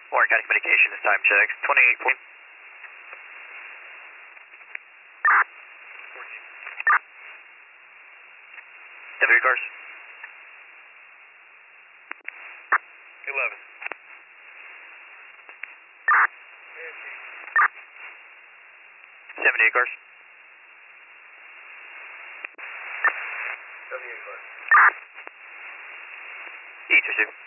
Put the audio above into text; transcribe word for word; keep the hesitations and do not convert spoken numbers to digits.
Warren County Communications, time checks, twenty-eight point. Seventy cars. eleven. seventy-eight cars. seventy-eight cars. E two two.